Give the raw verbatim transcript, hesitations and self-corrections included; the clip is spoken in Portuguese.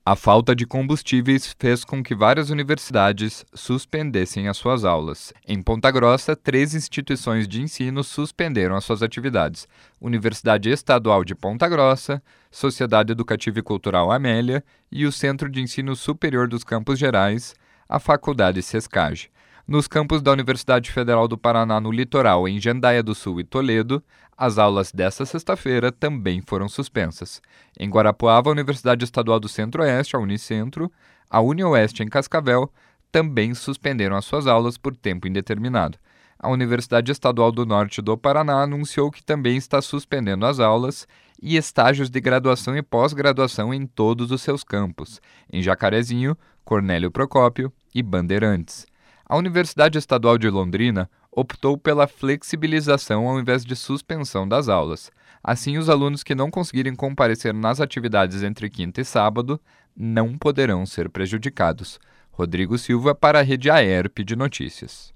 A falta de combustíveis fez com que várias universidades suspendessem as suas aulas. Em Ponta Grossa, três instituições de ensino suspenderam as suas atividades: Universidade Estadual de Ponta Grossa, Sociedade Educativa e Cultural Amélia e o Centro de Ensino Superior dos Campos Gerais, a Faculdade SESCAGE. Nos campos da Universidade Federal do Paraná, no litoral, em Jandaia do Sul e Toledo, as aulas desta sexta-feira também foram suspensas. Em Guarapuava, a Universidade Estadual do Centro-Oeste, a Unicentro, a UniOeste em Cascavel, também suspenderam as suas aulas por tempo indeterminado. A Universidade Estadual do Norte do Paraná anunciou que também está suspendendo as aulas e estágios de graduação e pós-graduação em todos os seus campos, em Jacarezinho, Cornélio Procópio e Bandeirantes. A Universidade Estadual de Londrina optou pela flexibilização ao invés de suspensão das aulas. Assim, os alunos que não conseguirem comparecer nas atividades entre quinta e sábado não poderão ser prejudicados. Rodrigo Silva para a Rede Aerp de Notícias.